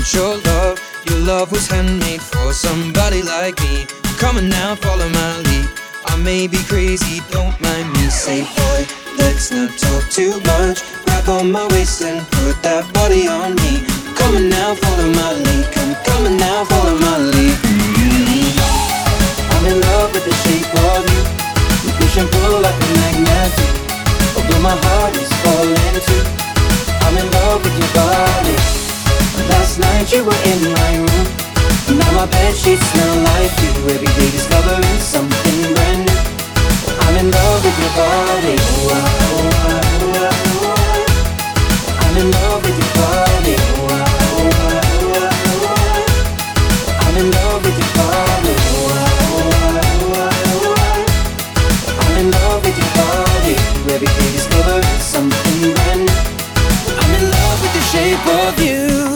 want your love. Your love was handmade for somebody like me. Come on now, follow my lead. I may be crazy, don't mind me. Say boy, let's not talk too much. Grab on my waist and put that body on me. Come on now, follow my lead. Come on now, follow my lead. I'm in love with the shape of you. We push and pull like a magnet do. Although my heart is falling too. I'm in love with your body. Last night you were in my room. Now my bedsheets smell like you. Every day discovering something brand new. I'm in love with your body. Oh, oh, oh, oh, oh. I'm in love with your body. Oh, oh, oh, oh. I'm in love with your body. Oh, oh, oh, oh. I'm in love with your body. Every day discovering something brand new. I'm in love with the shape of you.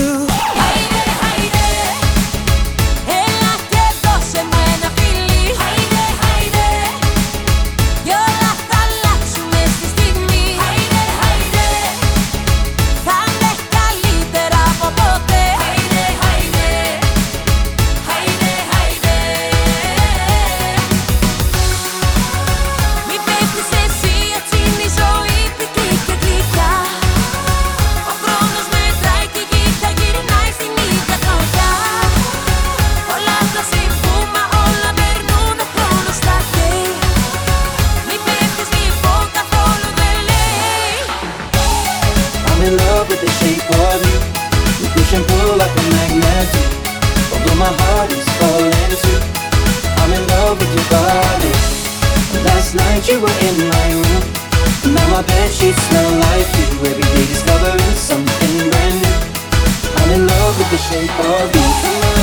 I'm in love with the shape of you. We push and pull like a magnet do. Although my heart is falling too. I'm in love with your body. Last night you were in my room. Now my bedsheets smell like you. Every day discovering something brand new. I'm in love with the shape of you.